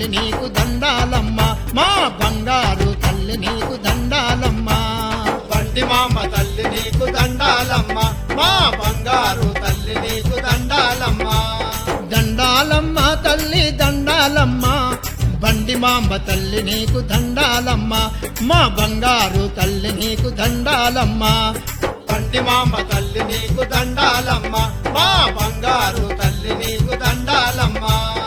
నీకు దండాలమ్మ మా బంగారు తల్లి నీకు దండాలమ్మ బండి మామ తల్లి నీకు దండాలమ్మ మా బంగారు తల్లి నీకు దండాలమ్మ దండాలమ్మ తల్లి దండాలమ్మ బండి మాంబ తల్లి నీకు దండాలమ్మ మా బంగారు తల్లి నీకు దండాలమ్మ బండి మామ తల్లి నీకు దండాలమ్మ మా బంగారు తల్లి నీకు దండాలమ్మ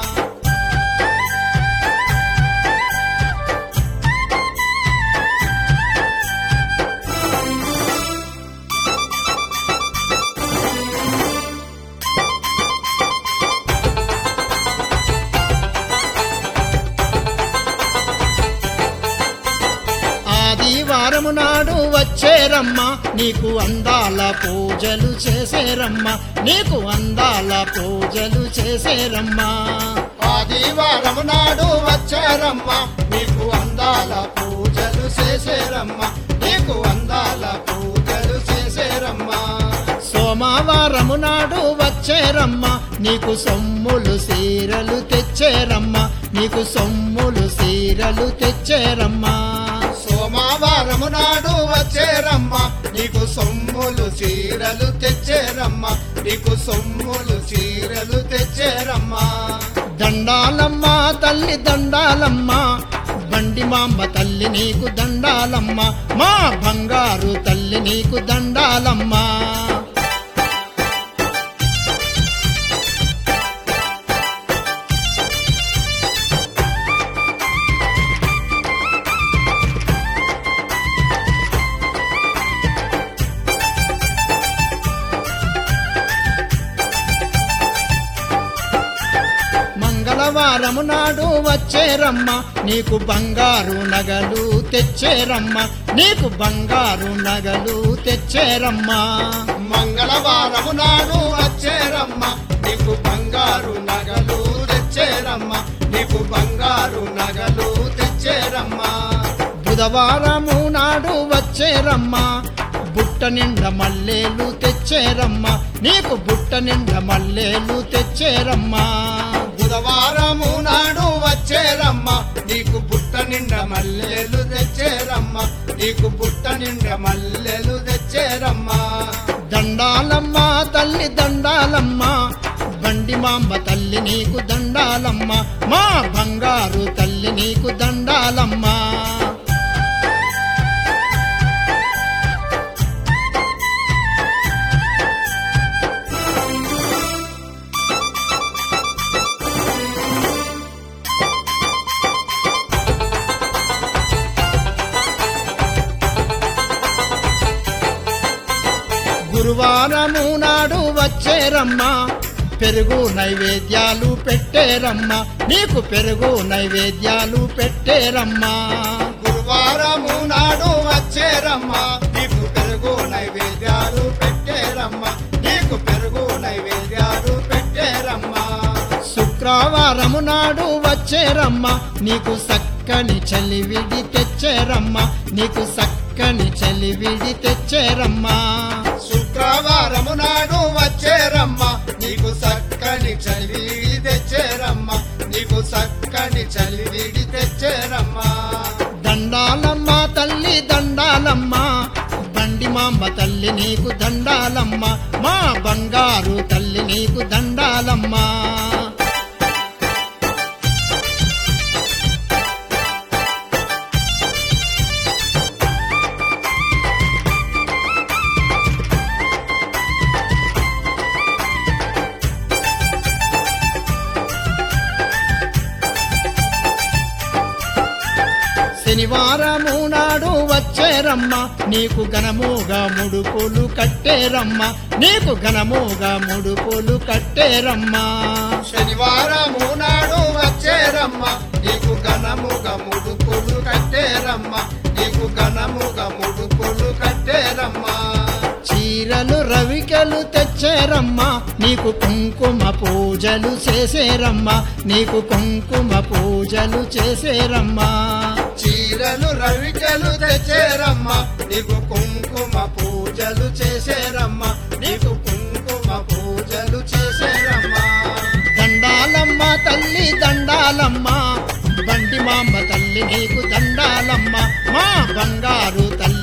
ఆదివారము నాడు వచ్చేరమ్మ నీకు అందాల పూజలు చేసేరమ్మ నీకు అందాల పూజలు చేసేరమ్మ ఆదివారము నాడు వచ్చారమ్మ నీకు అందాల పూజలు చేసేరమ్మ నీకు అందాల పూజలు చేసేరమ్మ సోమవారము నాడు వచ్చేరమ్మ నీకు సొమ్ములు సీరలు తెచ్చేరమ్మ నీకు సొమ్ములు సీరలు తెచ్చేరమ్మ సోమవారము నాడు వచ్చేరమ్మ నీకు సొమ్ములు చీరలు తెచ్చేరమ్మ నీకు సొమ్ములు చీరలు తెచ్చేరమ్మ దండాలమ్మ తల్లి దండాలమ్మ బండి మాంబ తల్లి నీకు దండాలమ్మ మా బంగారు తల్లి నీకు దండాలమ్మ మంగళవారము నాడు వచ్చేరమ్మ నీకు బంగారు నగలు తెచ్చేరమ్మ నీకు బంగారు నగలు తెచ్చేరమ్మ మంగళవారము నాడు వచ్చేరమ్మ నీకు బంగారు నగలు తెచ్చేరమ్మ నీకు బంగారు నగలు తెచ్చేరమ్మ బుధవారము నాడు వచ్చేరమ్మ బుట్ట నిండా మల్లేలు తెచ్చేరమ్మ నీకు బుట్ట నిండా మల్లేలు తెచ్చేరమ్మ బుధవారము నాడు వచ్చేరమ్మ నీకు బుట్ట నిండా మల్లెలు తెచ్చేరమ్మ నీకు బుట్ట నిండా మల్లెలు తెచ్చేరమ్మ దండాలమ్మ తల్లి దండాలమ్మ బండి మాంబ తల్లి నీకు దండాలమ్మ మా బంగారు తల్లి నీకు దండాలమ్మ గురువారము నాడు వచ్చేరమ్మ పెరుగు నైవేద్యాలు పెట్టేరమ్మ నీకు పెరుగు నైవేద్యాలు పెట్టేరమ్మ గురువారము నాడు వచ్చేరమ్మ నీకు పెరుగు నైవేద్యాలు పెట్టేరమ్మ నీకు పెరుగు నైవేద్యాలు పెట్టేరమ్మ శుక్రవారము నాడు వచ్చేరమ్మ నీకు సక్కని చలివిడి తెచ్చేరమ్మ నీకు సక్కని చలివిడి తెచ్చేరమ్మ శుక్రవారము నాడు వచ్చేరమ్మ నీకు సక్కని చలివిడి తెచ్చేరమ్మ నీకు సక్కని చలివిడి తెచ్చేరమ్మ దండాలమ్మ తల్లి దండాలమ్మ బండి మాంబ తల్లి నీకు దండాలమ్మ మా బంగారు తల్లి నీకు దండాలమ్మ శనివారము నాడు వచ్చేరమ్మ నీకు ఘనముగా ముడుపులు కట్టేరమ్మ నీకు ఘనముగా ముడుపులు కట్టేరమ్మ శనివారము నాడు వచ్చేరమ్మ నీకు ఘనముగా ముడుపులు కట్టేరమ్మ నీకు ఘనముగా ముడుపులు కట్టేరమ్మ చీరలు రవికెలు తెచ్చేరమ్మ నీకు కుంకుమ పూజలు చేసేరమ్మ నీకు కుంకుమ పూజలు చేసేరమ్మ చీరలు రవికెలు తెచ్చేరమ్మ నీకు కుంకుమ పూజలు చేసేరమ్మ నీకు కుంకుమ పూజలు చేసేరమ్మ దండాలమ్మ తల్లి దండాలమ్మ తల్లి నీకు దండాలమ్మ మా బంగారు తల్లి